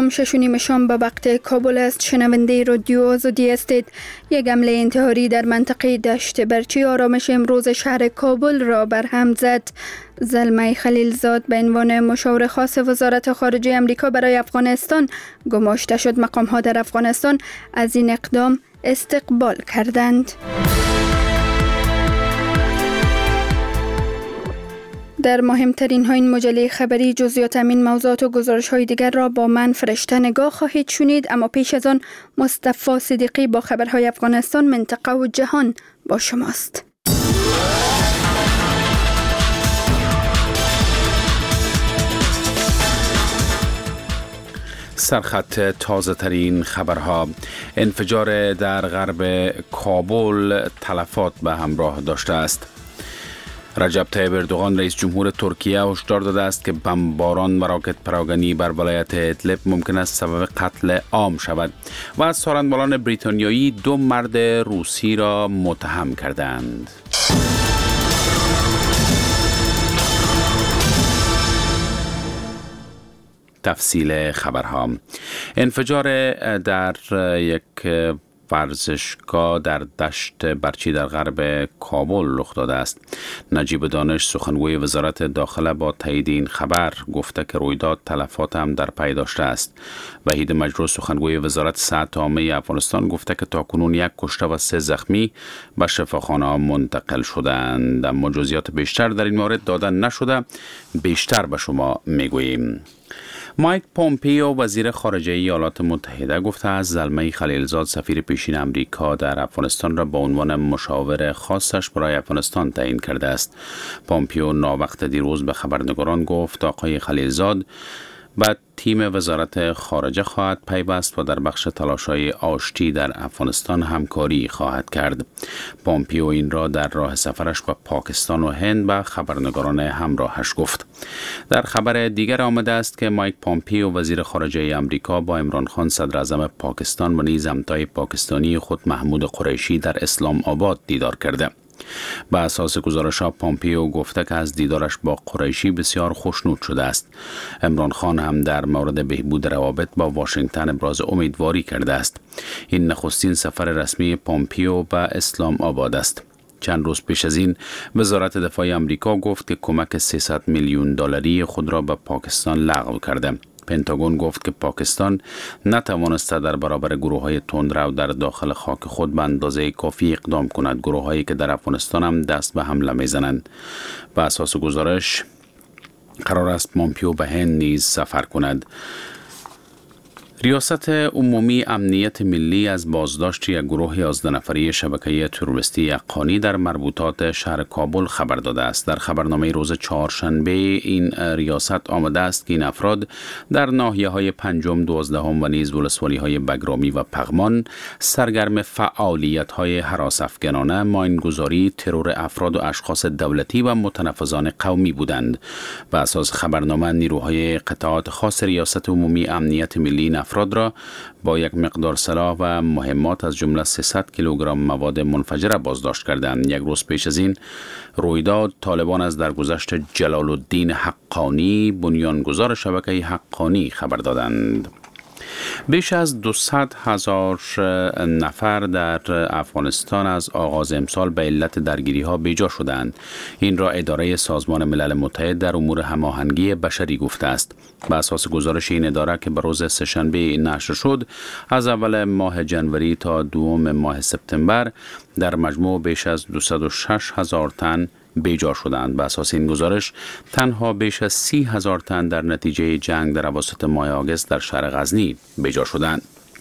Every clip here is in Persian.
اقدام 6:30 شام به وقت کابل است. شنونده رادیو آزادی هستید. یک حمله انتحاری در منطقه دشت برچی آرامش امروز شهر کابل را برهم زد. زلمه خلیلزاد به عنوان مشاور خاص وزارت خارجه آمریکا برای افغانستان گماشته شد. مقام‌ها در افغانستان از این اقدام استقبال کردند. در مهمترین ها این مجله خبری جزئیات این موضوعات و گزارش های دیگر را با من فرشته نگاه خواهید شنید، اما پیش از آن مصطفی صدیقی با خبرهای افغانستان، منطقه و جهان با شماست. سرخط تازه ترین خبرها. انفجار در غرب کابل تلفات به همراه داشته است. رجب طیب اردوغان رئیس جمهور ترکیه هشدار داده است که بمباران و راکت پراگنی بر ولایت ادلب ممکن است سبب قتل عام شود و از سارنبالان بریتانیایی 2 مرد روسی را متهم کردند. تفصیل خبرها. انفجار در یک ورزشگاه در دشت برچی در غرب کابل رخ داده است. نجیب دانش سخنگوی وزارت داخله با تایید این خبر گفته که رویداد تلفات هم در پی داشته است. وحید مجروح سخنگوی وزارت صحت عامه افغانستان گفته که تاکنون 1 کشته و 3 زخمی به شفاخانه منتقل شدند، اما جزئیات بیشتر در این مورد داده نشده. بیشتر به شما میگوییم. مایک پومپیو وزیر خارجه ایالات متحده گفته است زلمه خلیلزاد سفیر پیشین امریکا در افغانستان را به عنوان مشاور خاصش برای افغانستان تعیین کرده است. پومپیو ناوقت دیروز به خبرنگاران گفت آقای خلیلزاد بعد تیم وزارت خارجه خواهد پیوست و در بخش تلاش‌های آشتی در افغانستان همکاری خواهد کرد. پومپیو این را در راه سفرش به پاکستان و هند به خبرنگاران همراهش گفت. در خبر دیگر آمده است که مایک پومپیو وزیر خارجه آمریکا با عمران خان صدر اعظم پاکستان و نیز همتای پاکستانی خود محمود قریشی در اسلام آباد دیدار کرده. به اساس گزارش‌ها پومپیو گفته که از دیدارش با قریشی بسیار خوشنود شده است. عمران خان هم در مورد بهبود روابط با واشنگتن ابراز امیدواری کرده است. این نخستین سفر رسمی پومپیو به اسلام آباد است. چند روز پیش از این وزارت دفاع آمریکا گفت که کمک 300 میلیون دلاری خود را به پاکستان لغو کرده. پنتاگون گفت که پاکستان نتوانسته در برابر گروه‌های تندرو در داخل خاک خود به اندازه کافی اقدام کند، گروه‌هایی که در افغانستان هم دست به حمله می‌زنند. به اساس گزارش قرار است پومپیو به هند نیز سفر کند. ریاست عمومی امنیت ملی از بازداشت یک گروه 11 نفری شبکه تروریستی حقانی در مربوطات شهر کابل خبر داده است. در خبرنامه روز چهارشنبه این ریاست آمده است که این افراد در ناحیه‌های 5م، 12م و نیز ولسوالی‌های بگرامی و پغمان سرگرم فعالیت‌های هراس افکنانه، ماینگذاری، ترور افراد و اشخاص دولتی و متنفذان قومی بودند. به اساس خبرنامه نیروهای قطعات خاص ریاست عمومی امنیت ملی افراد را با یک مقدار سلاح و مهمات از جمله 300 کیلوگرم مواد منفجره بازداشت کردند. 1 روز پیش از این رویداد طالبان از درگذشت جلال الدین حقانی بنیانگذار شبکه حقانی خبر دادند. بیش از 200,000 نفر در افغانستان از آغاز امسال به علت درگیری‌ها بیجا شدند. این را اداره سازمان ملل متحد در امور هماهنگی بشری گفته است. به اساس گزارش این اداره که به روز سه‌شنبه نشر شد، از اول ماه جنوری تا 2 ماه سپتامبر در مجموع بیش از 206,000 تن بیجا شدند. به اساس این گزارش تنها بیش از 30,000 تن در نتیجه جنگ در اواسط ماه آگوست در شهر غزنی بیجا شدند.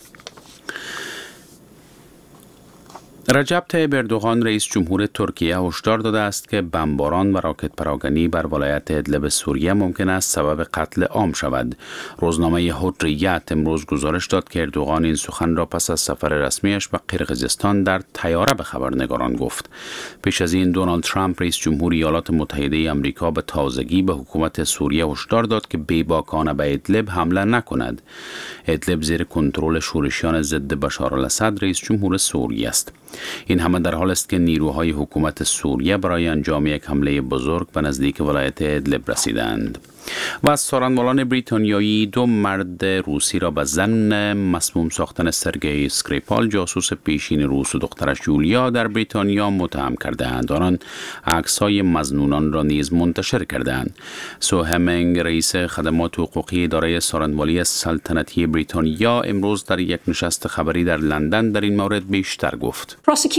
رجب طیب اردوغان رئیس جمهور ترکیه هشدار داده است که بمباران و راکت پراگنی بر ولایت ادلب سوریه ممکن است سبب قتل عام شود. روزنامه حریت امروز گزارش داد که اردوغان این سخن را پس از سفر رسمیش به قرقیزستان در طیاره به خبرنگاران گفت. پیش از این دونالد ترامپ رئیس جمهور ایالات متحده آمریکا به تازگی به حکومت سوریه هشدار داد که بیباکانه به ادلب حمله نکند. ادلب زیر کنترل شورشیان ضد بشار الاسد رئیس جمهور سوریه است. این همه در حال است که نیروهای حکومت سوریه برای انجام یک حمله بزرگ به نزدیک ولایت ادلب رسیدند. و از سارنوالان بریتانیایی 2 مرد روسی را به ضمن مسموم ساختن سرگئی اسکریپال جاسوس پیشین روس و دخترش یولیا در بریتانیا متهم کرده‌اند. آنان عکس‌های مظنونان را نیز منتشر کردند. سو همینگ رئیس خدمات حقوقی اداره سارنوالی سلطنتی بریتانیا امروز در یک نشست خبری در لندن در این مورد بیشتر گفت.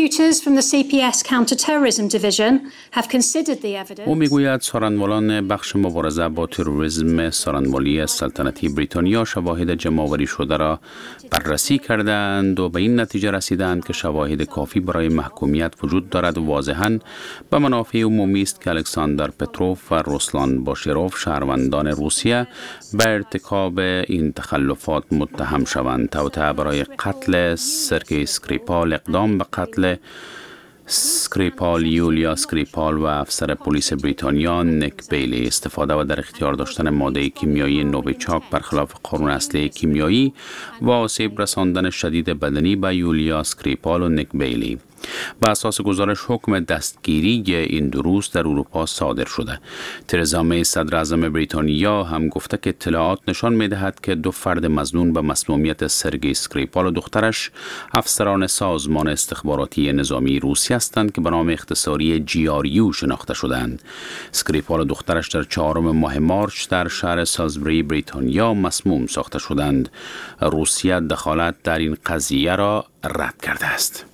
او میگوید سارنوالان بخش مبارزه با تروریسم سارنوالی سلطنتی بریتانیا شواهد جمع‌آوری شده را بررسی کردند و به این نتیجه رسیدند که شواهد کافی برای محکومیت وجود دارد و واضحاً به منافع عمومی است که الکساندر پتروف و روسلان باشیروف شهروندان روسیه به ارتکاب این تخلفات متهم شوند. توطئه برای قتل سرگئی اسکریپال، اقدام به قتل اسکریپال، یولیا اسکریپال و افسر پلیس بریتانیا نیک بیلی، استفاده و در اختیار داشتن ماده کیمیایی نوویچاک برخلاف قانون اصلی کیمیایی و آسیب رساندن شدید بدنی به یولیا اسکریپال و نیک بیلی. به اساس گزارش حکم دستگیری این 2 روز در اروپا صادر شده. ترزا می صدر اعظم بریتانیا هم گفته که اطلاعات نشان می دهد که 2 فرد مظنون به مسمومیت سرگئی اسکریپال و دخترش افسران سازمان استخباراتی نظامی روسی هستند که به نام اختصاری GRU شناخته شدند. اسکریپال و دخترش در 4 ماه مارچ در شهر سالزبری بریتانیا مسموم ساخته شدند. روسیه دخالت در این قضیه را رد کرده است.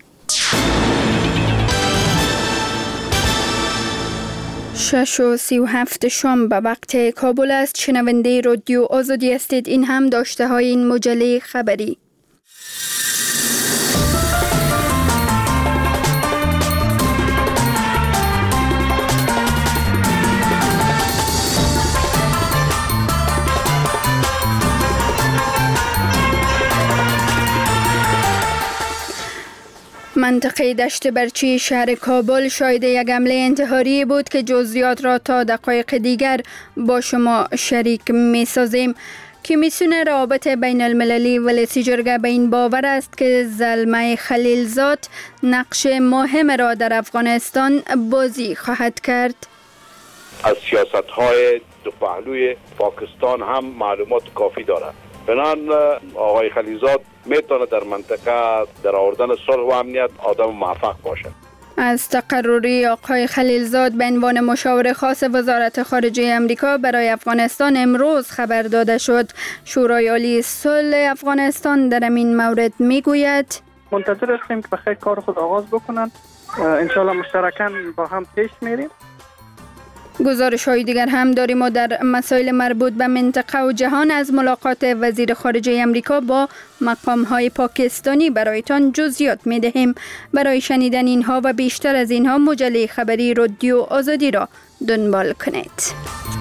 6:37 شام به وقت کابل است. شنونده رادیو آزادی هستید. این هم داشته های این مجله خبری. منطقه دشت برچی شهر کابل شاهد یک حمله انتحاری بود که جزئیات را تا دقایق دیگر با شما شریک می سازیم. کمیسیون روابط بین المللی ولسی جرگه به این باور است که زلمه خلیلزاد نقش مهم را در افغانستان بازی خواهد کرد. از سیاست‌های دو پهلوی پاکستان هم معلومات کافی دارد. بنان آقای خلیلزاد میتونه در منطقه در آوردن صلح و امنیت آدم موفق باشد. از تقرری آقای خلیلزاد به عنوان مشاور خاص وزارت خارجه امریکا برای افغانستان امروز خبر داده شد. شورای عالی صلح افغانستان در این مورد میگوید منتظر هستیم که بخیر کار خود آغاز بکنند. انشالله مشترکاً با هم پیش میریم. گزارش های دیگر هم داریم و در مسائل مربوط به منطقه و جهان از ملاقات وزیر خارجه امریکا با مقام های پاکستانی برایتان جزئیات می دهیم. برای شنیدن اینها و بیشتر از اینها مجله خبری رادیو آزادی را دنبال کنید.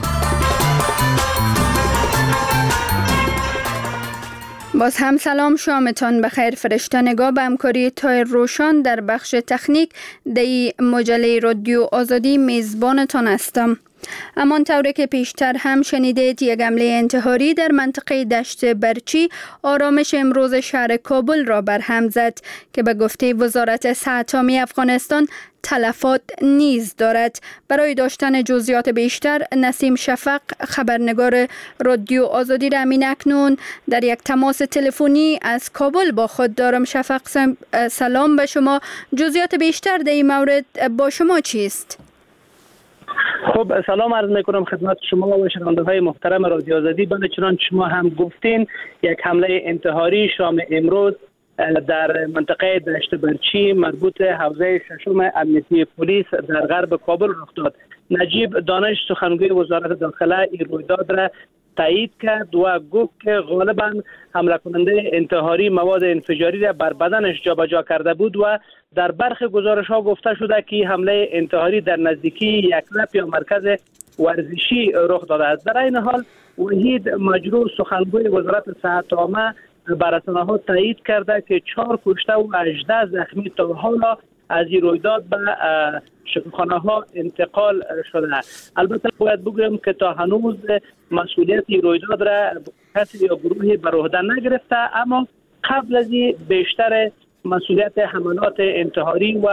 باز هم سلام، شامتان بخیر. فرشته نگاه به همکاری تایر روشان در بخش تکنیک دی مجله رادیو آزادی میزبانتان هستم. همان طوری که پیشتر هم شنیدید، یک حمله انتحاری در منطقه دشت برچی آرامش امروز شهر کابل را برهم زد که به گفته وزارت صحت عامه افغانستان تلفات نیز دارد. برای داشتن جزئیات بیشتر نسیم شفق خبرنگار رادیو آزادی را همین اکنون در یک تماس تلفنی از کابل با خود دارم. شفق سلام به شما. جزئیات بیشتر در این مورد با شما چیست؟ خب سلام عرض میکنم خدمت شما و شنونده‌های محترم رادیو آزادی. بله چنانچه شما هم گفتین، یک حمله انتحاری شام امروز در منطقه دشت برچی مربوط حوزه ششم امنیتی پلیس در غرب کابل رخ داد. نجیب دانش سخنگوی وزارت داخله این رویداد را تایید کرد و گفت که غالبا حمله کننده انتحاری مواد انفجاری را بر بدنش جابجا کرده بود و در برخی گزارش‌ها گفته شده که حمله انتحاری در نزدیکی یک لپ یا مرکز ورزشی رخ داده است. در این حال وحید مجروح سخنگوی وزارت صحت عامه بر رسانه‌ها تایید کرده که 4 کشته و 18 زخمی تا حالا از این رویداد به شفاخانه‌ها انتقال شده. البته باید بگویم که تا هنوز مسئولیت این رویداد را کسی یا گروهی بر عهده نگرفته، اما قبل از این بیشتر مسئولیت حملات انتحاری و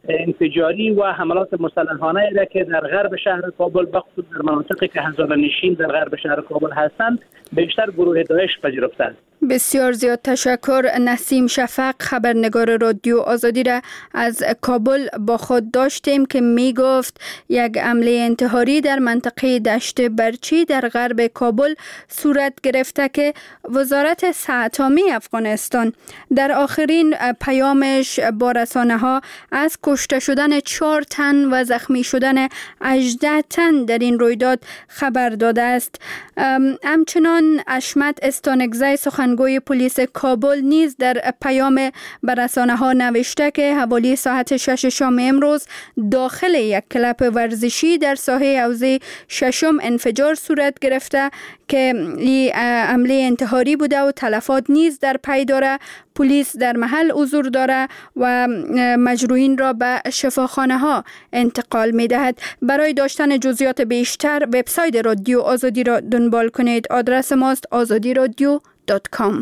انفجاری و حملات مسلحانه را که در غرب شهر کابل بخصوص در مناطقی که هزاره‌نشین در غرب شهر کابل هستند بیشتر گروه داعش پذیرفته است. بسیار زیاد تشکر. نسیم شفق، خبرنگار رادیو آزادی را از کابل با خود داشتیم که می گفت یک حمله انتحاری در منطقه دشت برچی در غرب کابل صورت گرفته که وزارت سه‌اتمی افغانستان در آخرین پیامش با رسانه ها از کشته شدن 4 تن و زخمی شدن 18 تن در این رویداد خبر داده است. همچنان اشمت استانگزی سخنگوی پلیس کابل نیز در پیام به رسانه ها نوشته که حوالی ساعت 6 شام امروز داخل یک کلب ورزشی در ساحه حوزه 6 انفجار صورت گرفته که این حمله انتحاری بوده و تلفات نیز در پی داره. پلیس در محل حضور داره و مجروحین را به شفاخانه ها انتقال می دهد. برای داشتن جزئیات بیشتر وبسایت رادیو آزادی را دنبال کنید. آدرس ماست azadiradio.com.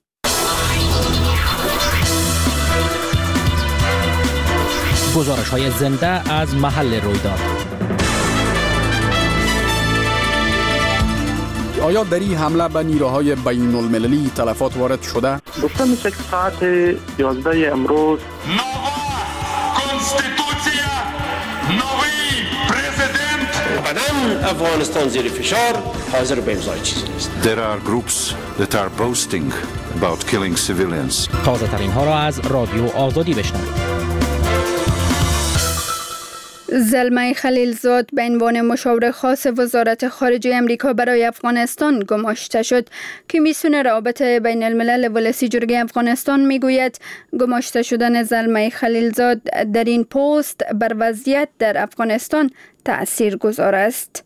گزارش های زنده از محل رویداد. آیا در این حمله به نیروهای بین المللی تلفات وارد شده؟ گفته میشه که ساعت 11 امروز افغانستان زیر فشار حاضر به امضای چیزی نیست. There are groups that are boasting about killing civilians. تازه ترین ها را از رادیو آزادی بشنوید. زلمه خلیلزاد به عنوان مشاور خاص وزارت خارجه امریکا برای افغانستان گماشته شد. کمیسیون روابط بین الملل ولسی جرگه افغانستان میگوید گماشته شدن زلمه خلیلزاد در این پست بر وضعیت در افغانستان تأثیر گذار است.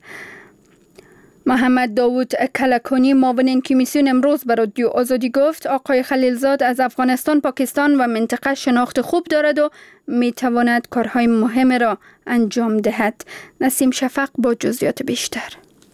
محمد داوود کلکانی معاون این کمیسیون امروز به رادیو آزادی گفت آقای خلیلزاد از افغانستان، پاکستان و منطقه شناخت خوب دارد و می تواند کارهای مهم را انجام دهد. نسیم شفق با جزئیات بیشتر.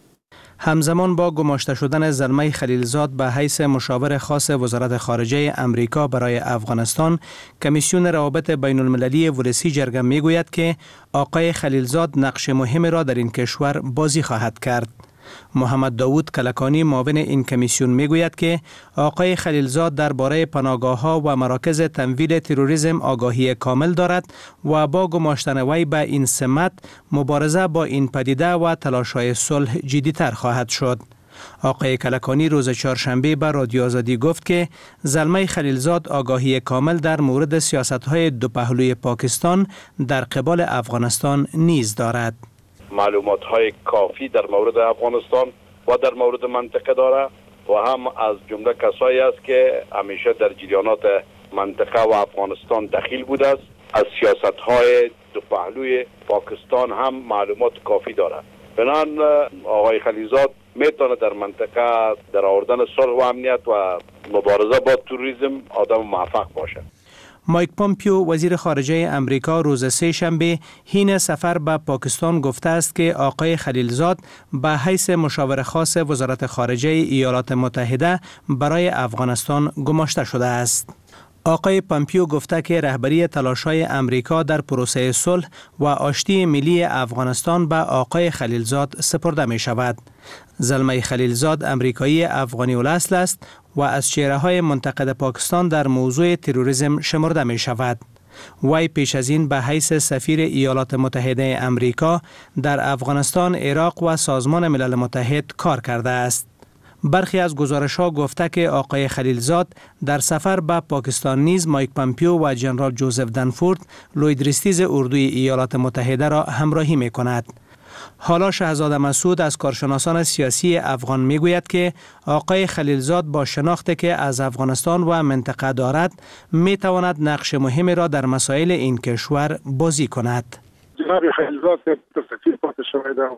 همزمان با گماشته شدن زلمه خلیلزاد به حیث مشاور خاص وزارت خارجه امریکا برای افغانستان، کمیسیون روابط بین المللی ولسی جرگه می گوید که آقای خلیلزاد نقش مهم را در این کشور بازی خواهد کرد. محمد داوود کلکانی معاون این کمیسیون میگوید که آقای خلیلزاد درباره پناهگاه‌ها و مراکز تمویل تروریسم آگاهی کامل دارد و با گماشتن وی به این سمت مبارزه با این پدیده و تلاش‌های صلح جدی‌تر خواهد شد. آقای کلکانی روز چهارشنبه به رادیو آزادی گفت که زلمه خلیلزاد آگاهی کامل در مورد سیاست‌های دو پهلوی پاکستان در قبال افغانستان نیز دارد. معلومات های کافی در مورد افغانستان و در مورد منطقه داره و هم از جمله کسایی است که همیشه در جریانات منطقه و افغانستان دخیل بوده است. از سیاست های دو پهلوی پاکستان هم معلومات کافی داره. بنان آقای خلیلزاد میتونه در منطقه در آوردن صلح و امنیت و مبارزه با تروریسم آدم موفق باشه. مایک پومپیو وزیر خارجه امریکا روز سه شنبه حین سفر به پاکستان گفته است که آقای خلیلزاد به حیث مشاور خاص وزارت خارجه ایالات متحده برای افغانستان گماشته شده است. آقای پومپیو گفته که رهبری تلاش‌های امریکا در پروسه صلح و آشتی ملی افغانستان به آقای خلیلزاد سپرده می شود. زلمه خلیلزاد امریکایی افغانی الاصل است و از چهره‌های منتقد پاکستان در موضوع تروریسم شمرده می شود. وی پیش از این به حیث سفیر ایالات متحده امریکا در افغانستان، عراق و سازمان ملل متحد کار کرده است. برخی از گزارش‌ها گفته که آقای خلیلزاد در سفر به پاکستان نیز مایک پومپیو و جنرال جوزف دنفورد، لوید اردوی ایالات متحده را همراهی می‌کند. حالا شهزاده مسعود از کارشناسان سیاسی افغان میگوید که آقای خلیلزاد با شناختی که از افغانستان و منطقه دارد میتواند نقش مهمی را در مسائل این کشور بازی کند. جناب خلیلزاد سفیر پاتې شوی دی.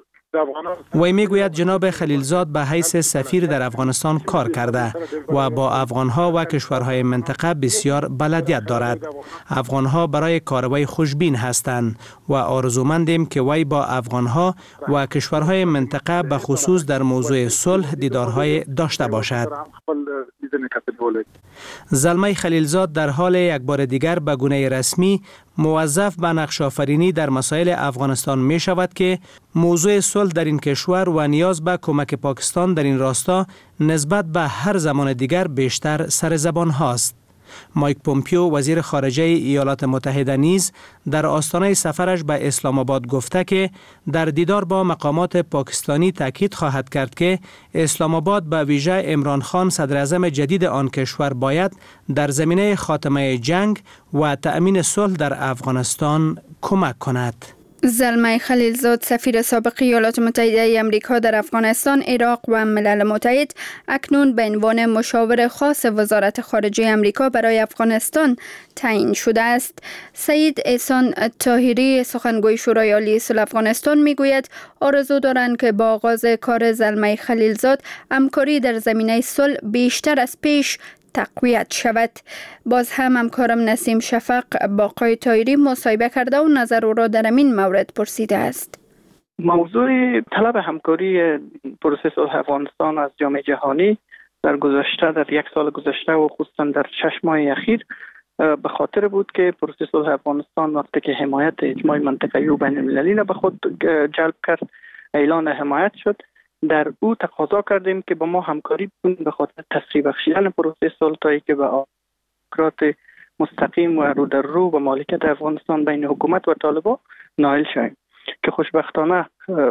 وی میگوید جناب خلیلزاد به حیث سفیر در افغانستان کار کرده و با افغانها و کشورهای منطقه بسیار بلدیت دارد. افغانها برای کاروی خوشبین هستند و آرزومندیم که وی با افغانها و کشورهای منطقه به خصوص در موضوع صلح دیدارهای داشته باشد. within a category. زلمه خلیلزاد در حال یک بار دیگر به گونه رسمی موظف به نقش آفرینی در مسائل افغانستان می شود که موضوع صلح در این کشور و نیاز به کمک پاکستان در این راستا نسبت به هر زمان دیگر بیشتر سر زبان هاست. مایک پومپیو وزیر خارجه ایالات متحده نیز در آستانه سفرش به اسلام آباد گفته که در دیدار با مقامات پاکستانی تاکید خواهد کرد که اسلام آباد به ویژه عمران خان صدر اعظم جدید آن کشور باید در زمینه خاتمه جنگ و تأمین صلح در افغانستان کمک کند. زلمه خلیلزاد سفیر سابق ایالات متحده آمریکا در افغانستان، عراق و ملل متحد اکنون به عنوان مشاور خاص وزارت خارجه آمریکا برای افغانستان تعیین شده است. سید احسان طاهری سخنگوی شورای عالی صلح افغانستان میگوید آرزو دارند که با آغاز کار زلمه خلیلزاد همکاری در زمینه صلح بیشتر از پیش تقویت شود. باز هم همکارم نسیم شفق با آقای طاهری مصاحبه کرده و نظر او را در این مورد پرسیده است. موضوع طلب همکاری پروسه صلح افغانستان از جامعه جهانی در گذشته، در یک سال گذشته و خصوصا در 6 ماه اخیر به خاطر بود که پروسه صلح افغانستان وقتی که حمایت اجماع منطقه‌ای و بین المللی را به خود جلب کرد، اعلان حمایت شد، در او تقاضا کردیم که با ما همکاری کنید به خاطر تسریع بخشیدن پروسه صلح تا اینکه به آقرات مستقیم و رو در رو و مالکیت افغانستان بین حکومت و طالبان نائل شویم که خوشبختانه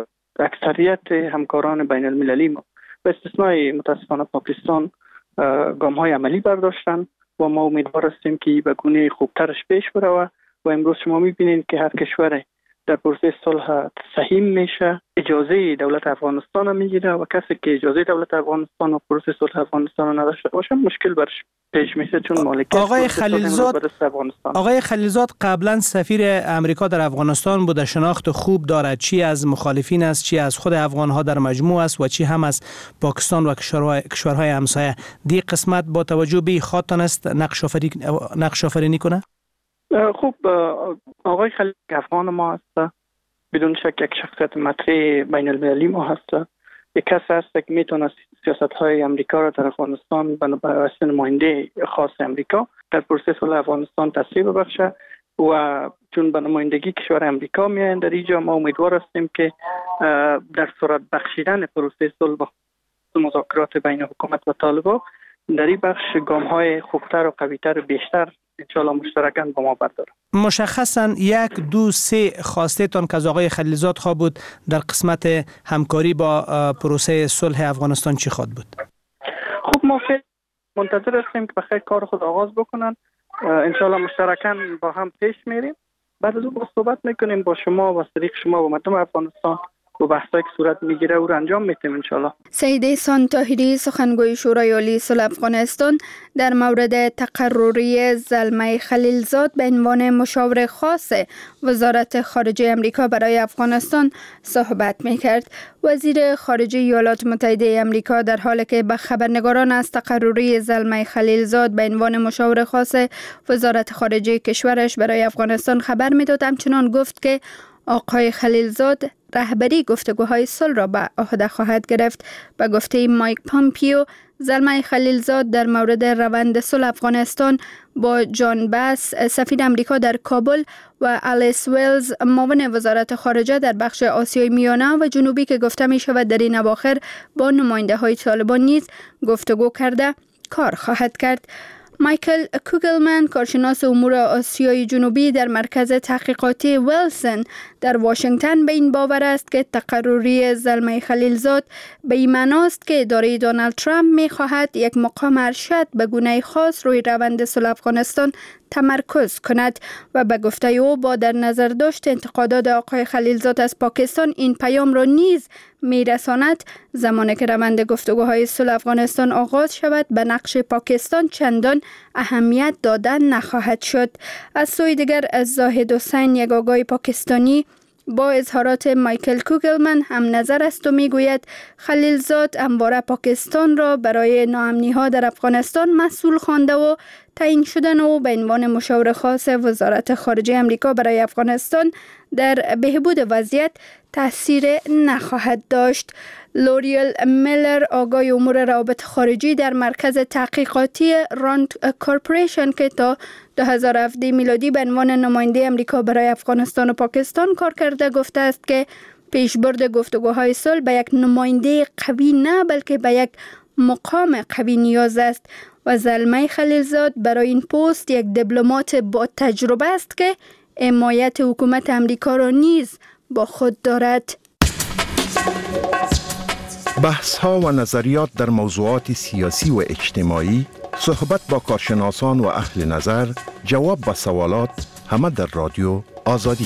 اکثریت همکاران بین المللی ما به استثنای متاسفانه پاکستان گام‌های عملی برداشتن و ما امیدوار هستیم که به گونه خوبترش پیش بره و امروز شما می‌بینید که هر کشور در پروسه صلح سهیم میشه، اجازه دولت افغانستان رو میگیره و کسی که اجازه دولت افغانستان و پروسه صلح افغانستان رو نداشته باشه مشکل برش پیش میشه، چون مالکیت آقای خلیلزاد قبلا سفیر امریکا در افغانستان بوده، شناخت خوب دارد، چی از مخالفین است، چی از خود افغانها در مجموع است و چی هم از پاکستان و کشورهای همسایه. دی قسمت با توجه به خاطر است نقش آفرینی کنه؟ خوب، آقای خلیل افغان ما هست، بدون شک یک شخصیت مطرح بین المللی ما هست، یک کس هست که میتونه سیاست های امریکا را در افغانستان به واسطه نماینده خاص امریکا در پروسه صلح افغانستان تسریع ببخشه و چون به نمایندگی کشور امریکا میاین در اینجا، ما امیدوار هستیم که در صورت بخشیدن پروسه صلح و مذاکرات بین حکومت و طالبان در این بخش گام های خوبتر و قویتر بیشتر انشاءالله مشترکاً با ما برداره. مشخصاً 1 2 3 خواسته تان که از آقای خلیلزاد خواه بود در قسمت همکاری با پروسه صلح افغانستان چی خواد بود؟ خب ما منتظر هستیم که بخیر کار خود آغاز بکنن، انشاءالله مشترکاً با هم پیش میریم، بعد از اون با صحبت میکنیم با شما و طریق شما و مردم افغانستان و بحثایی که صورت میگیره او را انجام میتیم انشالله. سید احسان طاهری سخنگوی شورای عالی صلح افغانستان در مورد تقرری زلمه خلیلزاد به عنوان مشاور خاص وزارت خارجه آمریکا برای افغانستان صحبت میکرد. وزیر خارجه ایالات متحده آمریکا در حالی که به خبرنگاران از تقرری زلمه خلیلزاد به عنوان مشاور خاص وزارت خارجه کشورش برای افغانستان خبر میداد، همچنان گفت که آقای خلیلزاد رهبری گفتگوهای صلح را به عهده خواهد گرفت. به گفته مایک پومپیو، زلمه خلیلزاد در مورد روند صلح افغانستان با جان باس سفیر امریکا در کابل و الیس ویلز معاون وزارت خارجه در بخش آسیای میانه و جنوبی که گفته می شود در این اواخر با نماینده های طالبان نیز گفتگو کرده کار خواهد کرد. مایکل کوگلمن، کارشناس امور آسیای جنوبی در مرکز تحقیقاتی ویلسون در واشنگتن، به این باور است که تقرری زلمه خلیلزاد به این معناست که اداره دونالد ترامپ می خواهد یک مقام ارشد به گونه خاص روی روند صلح افغانستان تمرکز کند و به گفته او با در نظر داشت انتقادات آقای خلیلزاد از پاکستان این پیام را نیز میرساند زمانی که روند گفتگوهای صلح افغانستان آغاز شود به نقش پاکستان چندان اهمیت داده نخواهد شد. از سوی دیگر از زاهد حسین، یک آگاه پاکستانی، با اظهارات مایکل کوگلمن هم نظر است و میگوید خلیلزاد همواره پاکستان را برای ناامنی ها در افغانستان مسئول خوانده و تعیین شدن او به عنوان مشاور خاص وزارت خارجه امریکا برای افغانستان در بهبود وضعیت تاثیر نخواهد داشت. لوریل میلر، آگاه امور روابط خارجی در مرکز تحقیقاتی راند کورپوریشن که تا 2017 میلادی به عنوان نماینده امریکا برای افغانستان و پاکستان کار کرده، گفته است که پیشبرد گفتگوهای صلح به یک نماینده قوی نه بلکه به یک مقام قوی نیاز است و زلمه خلیلزاد برای این پست یک دیپلمات با تجربه است که حمایت حکومت امریکا را نیز با خود دارد. بحث ها و نظریات در موضوعات سیاسی و اجتماعی، صحبت با کارشناسان و اهل نظر، جواب به سوالات، همه در رادیو آزادی.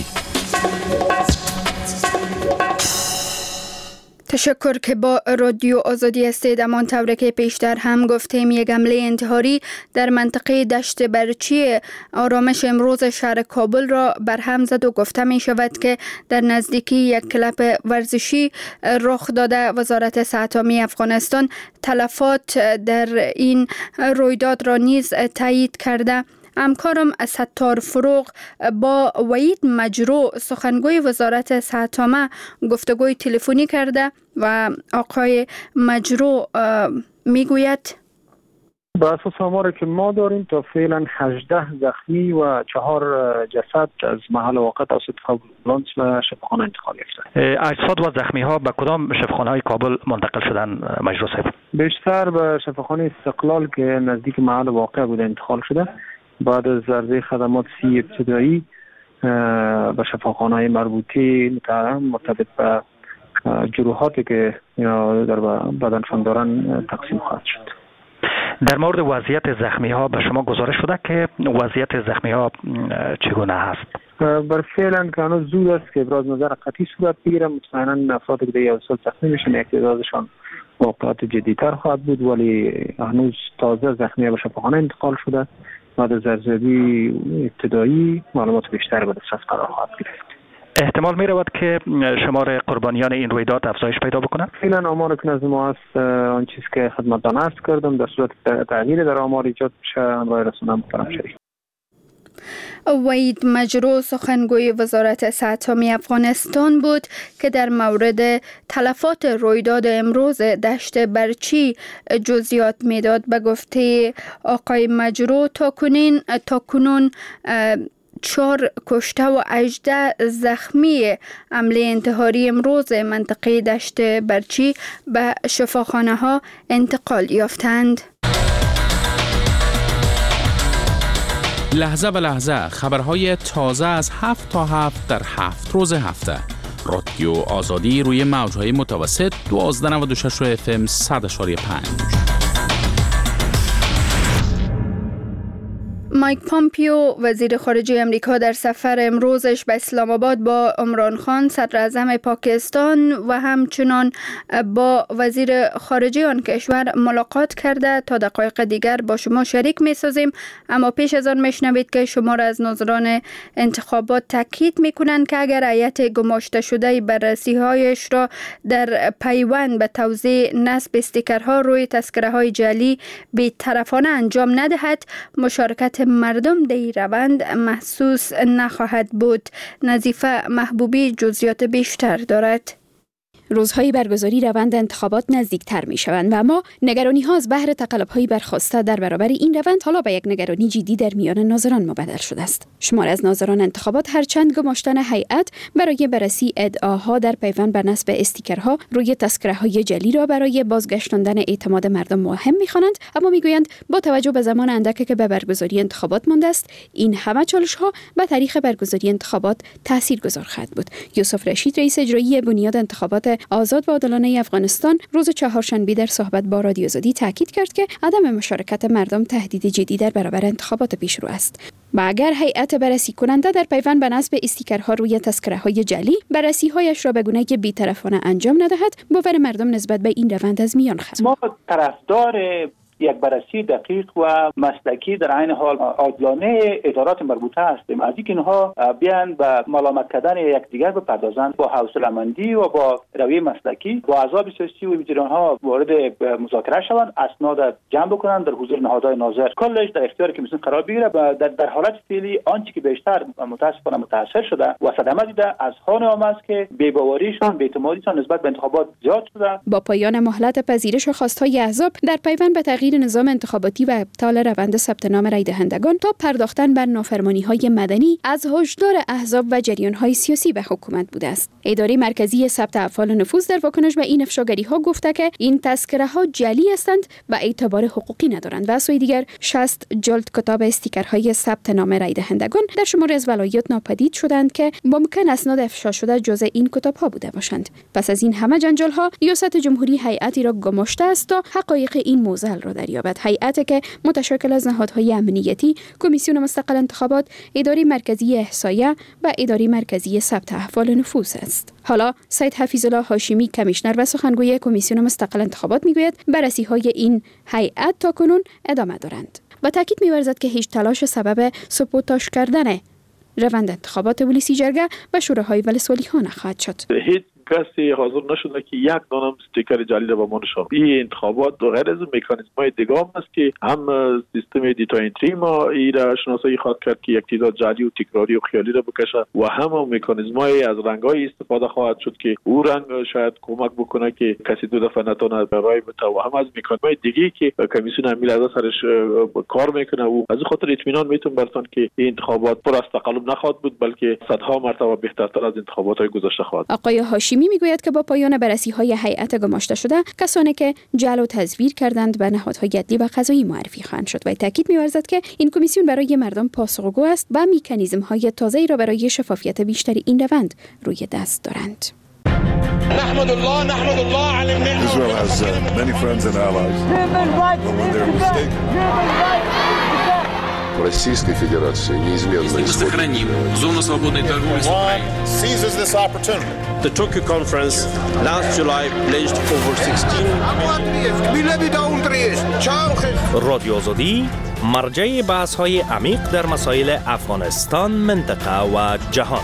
تشکر که با رادیو آزادی هستید. همان طور که پیشتر هم گفتیم، یک حمله انتحاری در منطقه دشت برچی آرامش امروز شهر کابل را برهم زد و گفته می شود که در نزدیکی یک کلب ورزشی رخ داده. وزارت صحت عامه افغانستان تلفات در این رویداد را نیز تایید کرده. همکارم ستار فروغ با وحید مجرو، سخنگوی وزارت صحت عامه، گفتگوی تلفنی کرده و آقای مجرو میگوید با اساس آماری که ما داریم تا فعلا 18 زخمی و 4 جسد از محل واقع توسط آمبولانس و شفاخانه انتقال یافتند. اجساد و زخمی ها به کدام شفاخانه های کابل منتقل شدن مجرو صاحب؟ بیشتر به شفاخانه استقلال که نزدیک محل واقع بوده انتقال شده. بعد از عرضه خدمات سی ابتدایی به شفاخانه‌های مربوطه مرتبط به جروحاتی که در بدنشان دارن تقسیم خواهد شد. در مورد وضعیت زخمی ها به شما گزارش شده که وضعیت زخمی ها چگونه هست؟ بر فعلا که هنوز زود است که ابراز نظر قطعی صورت بگیرم. مطمئنا افرادی که در اصل زخمی میشن یک تعدادشان واقعات جدی‌تر خواهد بود، ولی هنوز تازه زخمی به شفاخانه انتقال شده. بعد از ارزیابی ابتدایی معلومات بیشتر به دسترس قرار خواهد گرفت. احتمال می رود که شمار قربانیان این رویداد افزایش پیدا بکنه؟ فعلا آمار که نزد ما هست آن چیز که خدمتتان عرض کردم، در صورت تغییر در آمار ایجاد بشه همراه رسانه محترم شوید. وحید مجرو، سخنگوی وزارت صحت عامه افغانستان بود که در مورد تلفات رویداد امروز دشت برچی جزئیات میداد. به گفته آقای مجرو تا کنون 4 کشته و 18 زخمی حمله انتحاری امروز منطقه دشت برچی به شفاخانه ها انتقال یافتند. لحظه به لحظه خبرهای تازه از 7 تا 7 در 7 روز هفته. رادیو آزادی روی موجهای متوسط 1296 FM 100.5. مایک پامپیو، وزیر خارجه امریکا، در سفر امروزش به اسلام آباد با عمران خان صدر اعظم پاکستان و همچنان با وزیر خارجه آن کشور ملاقات کرده. تا دقایق دیگر با شما شریک می سازیم، اما پیش از آن میشنوید که شمار از ناظران انتخابات تاکید می کنند که اگر هیئت گماشته شده بررسی هایش را در پیوند به توزیع نصب استیکرها روی تذکره های جعلی بی‌طرفانه انجام ندهد، مشارکت مردم در این روند محسوس نخواهد بود. نظیفه محبوبی جزئیات بیشتر دارد. روزهای برگزاری روند انتخابات نزدیکتر می شوند و اما نگرانی ها از بحر تقلب‌های برخاسته در برابر این روند حالا به یک نگرانی جدی در میان ناظران مبدل شده است. شمار از ناظران انتخابات هرچند گماشتن هیئت برای بررسی ادعاها در پیوند بر نصب استیکرها روی تذکره‌های جعلی را برای بازگشتاندن اعتماد مردم مهم می‌خوانند، اما میگویند با توجه به زمان اندکی که به برگزاری انتخابات مانده است، این همه چالش‌ها به تاریخ برگزاری انتخابات تاثیرگذار خواهد بود. یوسف رشید، رئیس اجرایی بنیاد انتخابات آزاد و عادلانه افغانستان، روز چهارشنبه در صحبت با رادیو آزادی تاکید کرد که عدم مشارکت مردم تهدید جدی در برابر انتخابات پیشرو است. و اگر هیئت بررسی کننده در پیوند به نصب استیکرها روی تذکره‌های جعلی بررسی‌هایش را به گونه‌ای بی‌طرفانه انجام ندهد، باور مردم نسبت به این روند از میان خواهد. ما طرفدار یک بررسی دقیق و مسلکی در عین حال عادلانه ادارات مربوطه هستیم. از اینکه اینها بیان به ملامت کردن یکدیگر بپردازند، با حوصله‌مندی و با رویه مسلکی با احزاب سیاسی و وزیران ها وارد مذاکره شوند، اسناد جمع بکنند در حضور نهادهای ناظر، کلش در اختیار کمیسیون قرار بگیره. در حالت فعلی آنچه که بیشتر متاسفانه متاثر شده و صدمه دیده از خانه عام است که بی‌باوریشان، بی‌اعتمادیشان نسبت به انتخابات زیاد شده. با پایان مهلت پذیرش خواست‌های احزاب در پیوند به تغییر نظام انتخاباتی و ابطال روند ثبت نام رای دهندگان تا پرداختن بر نافرمانی‌های مدنی از هشدار احزاب و جریان‌های سیاسی به حکومت بوده است. اداره مرکزی ثبت افعال نفوذ در واکنش به این افشاگری‌ها گفته که این تذکره‌ها جعلی هستند و اعتبار حقوقی ندارند و از سوی دیگر 60 جلد کتاب استیکرهای ثبت نام رای دهندگان در شماری از ولایات ناپدید شدند که ممکن اسناد افشا شده جزء این کتاب‌ها بوده باشند. پس از این همه جنجال‌ها ریاست جمهوری هیئتی را گماشته است تا حقایق این موضوع را دریابد. هیئتی که متشکل از نهادهای امنیتی، کمیسیون مستقل انتخابات، اداره مرکزی احصایه و اداره مرکزی ثبت احوال نفوذ است. حالا سید حفیظالله هاشمی کمیشنر و سخنگوی کمیسیون مستقل انتخابات میگوید بررسی‌های این هیئت تاکنون ادامه دارند و تاکید می‌ورزد که هیچ تلاش سبب سبوتاژ کردن روند انتخابات ولسی جرگه و شوراهای ولسوالی ها نخواهد شد. هیچ کسی حاضر نشده که یک دانم استیکر جعلی را به ما نشان. این انتخابات و غیر از مکانیزم‌های دیگه هم است که هم سیستم دیتا انتری ما این را شناسایی خواهد کرد که یک تعداد جعلی و تکراری و خیالی را بکشه و هم مکانیزم‌های از رنگ‌های استفاده خواهد شد که او رنگ شاید کمک بکنه که کسی دو دفعه نتونه به رای بده و هم از مکانیزم‌های دیگه که کمیسیون ملی از سرش کار میکنه و از خاطر اطمینان میتونم براتون که این انتخابات پر از تقلب نخواهد بود بلکه صدها مرتبه بهترتر از انتخابات‌های گذشته خواهد. آقای هاشمی میگوید که با پایان بررسی‌های هیئت گماشته شده کسانی که جعل و تزویر کردند به نهادهای عدلی و قضایی معرفی خواهند شد و تاکید می‌ورزد که این کمیسیون برای مردم پاسخگو است و مکانیزم‌های تازه‌ای را برای شفافیت بیشتر این روند روی دست دارند. نحمد الله على Israel has many friends and allies. When they're mistaken. Российской Федерации неизменно сохраним зону свободной торговли с Украиной. Seizes this opportunity. The Tokyo conference last July pledged over 16 رادیو آزادی مرجع بحث‌های عمیق در مسائل افغانستان، منطقه و جهان.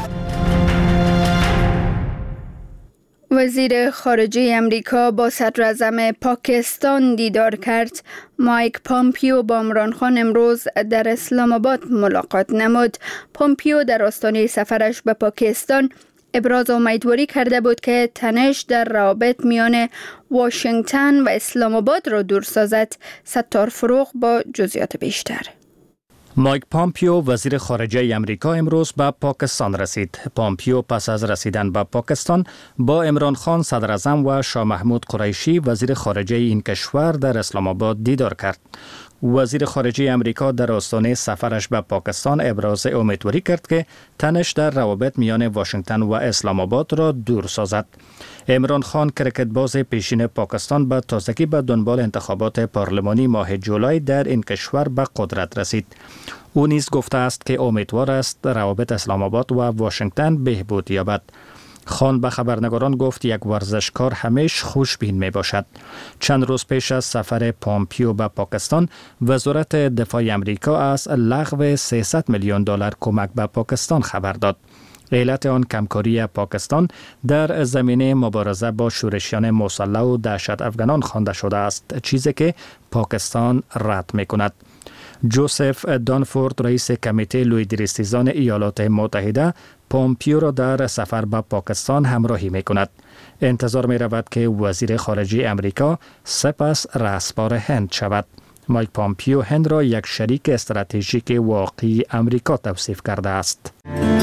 وزیر خارجه امریکا با صدراعظم پاکستان دیدار کرد. مایک پامپیو با عمران خان امروز در اسلام آباد ملاقات نمود. پامپیو در آستانه سفرش به پاکستان ابراز امیدواری کرده بود که تنش در روابط میان واشنگتن و اسلام آباد را دور سازد. ستار فروغ با جزئیات بیشتر. مایک پامپیو وزیر خارجه امریکا امروز به پاکستان رسید. پامپیو پس از رسیدن به پاکستان با عمران خان صدراعظم و شاه محمود قریشی وزیر خارجه این کشور در اسلام آباد دیدار کرد. وزیر خارجه امریکا در آستانه سفرش به پاکستان ابراز امیدواری کرد که تنش در روابط میان واشنگتن و اسلام آباد را دور سازد. عمران خان کرکت باز پیشین پاکستان به تازگی به دنبال انتخابات پارلمانی ماه جولای در این کشور به قدرت رسید. او نیز گفته است که امیدوار است روابط اسلام آباد و واشنگتن بهبود یابد. خان به خبرنگاران گفت یک ورزشکار همیشه خوشبین می باشد. چند روز پیش از سفر پامپیو به پاکستان، وزارت دفاع امریکا از لغو 300 میلیون دلار کمک به پاکستان خبر داد. علت آن کمکاری پاکستان در زمینه مبارزه با شورشیان مسلح و دهشت افغانان خوانده شده است، چیزی که پاکستان رد می کند. جوزف دانفورد رئیس کمیته لویدریستیزان ایالات متحده پامپیو را در سفر به پاکستان همراهی می کند. انتظار می رود که وزیر خارجه امریکا سپس رهسپار هند شود. مایک پامپیو هند را یک شریک استراتژیک واقعی امریکا توصیف کرده است.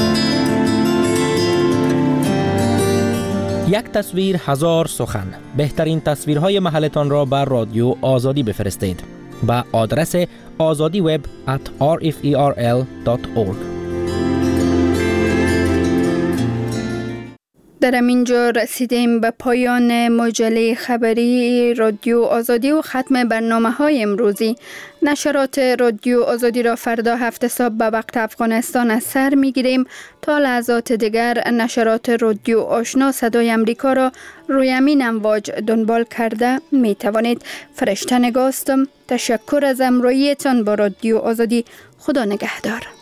یک تصویر هزار سخن. بهترین تصویرهای محلتان را بر رادیو آزادی بفرستید با آدرس azadiweb@rferl.org. در همینجا رسیدیم به پایان مجله خبری رادیو آزادی و ختم برنامه‌های امروزی. نشرات رادیو آزادی را فردا 7 صبح به وقت افغانستان از سر می‌گیریم. تا لحظات دیگر نشرات رادیو آشنا صدای امریکا را روی همین امواج دنبال کرده می‌توانید. فرشته نگاستم. تشکر از همراهیتان با رادیو آزادی. خدا نگهدار.